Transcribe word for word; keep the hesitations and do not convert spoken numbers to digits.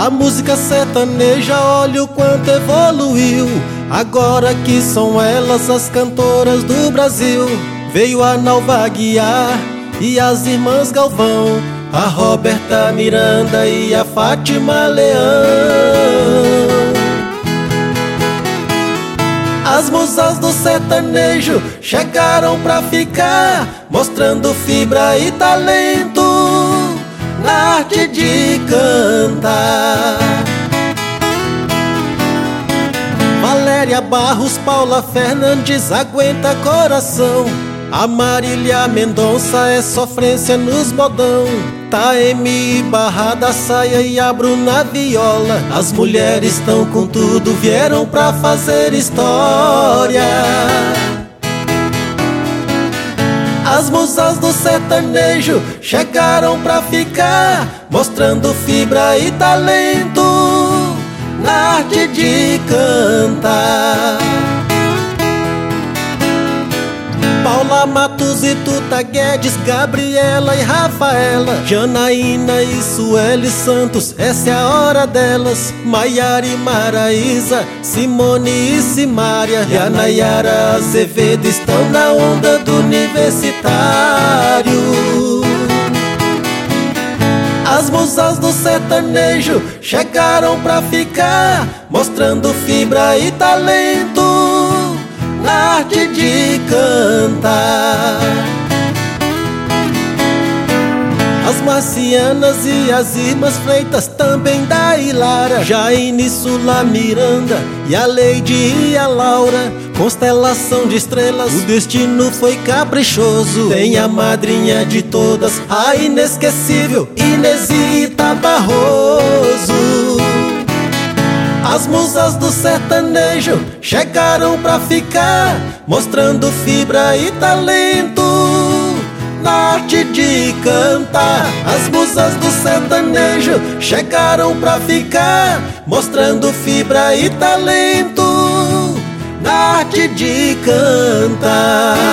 A música sertaneja, olha o quanto evoluiu. Agora que são elas as cantoras do Brasil. Veio a Nalva Guiar e as irmãs Galvão, a Roberta Miranda e a Fátima Leão. As musas do sertanejo chegaram pra ficar, mostrando fibra e talento na arte de cantar. Valéria Barros, Paula Fernandes, aguenta coração. A Marília Mendonça é sofrência nos modão. Taeme Barra da saia e a Bruna viola. As mulheres estão com tudo, vieram pra fazer história. As musas do sertanejo chegaram pra ficar, mostrando fibra e talento na arte de cantar. Paula Matos e Tuta Guedes, Gabriela e Rafaela, Janaína e Sueli Santos, essa é a hora delas. Maiara e Maraísa, Simone e Simária, e a Nayara Azevedo estão na onda do universitário. As musas do sertanejo chegaram pra ficar, mostrando fibra e talento na arte de cantar. As Marcianas e as irmãs Freitas, também da Ilara, Jaine, Sula, Miranda e a Leide e a Laura. Constelação de estrelas, o destino foi caprichoso. Tem a madrinha de todas, a inesquecível Inesita Barroso. As musas do sertanejo chegaram pra ficar, mostrando fibra e talento na arte de cantar. As musas do sertanejo chegaram pra ficar, mostrando fibra e talento na arte de cantar.